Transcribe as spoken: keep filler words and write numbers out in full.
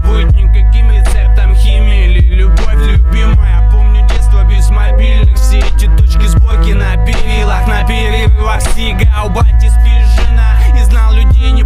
будет никаким рецептом химии или любовь любимая. Помню детство без мобильных, все эти точки сборки на перилах, на перерывах сига. У бати спит жена и знал людей не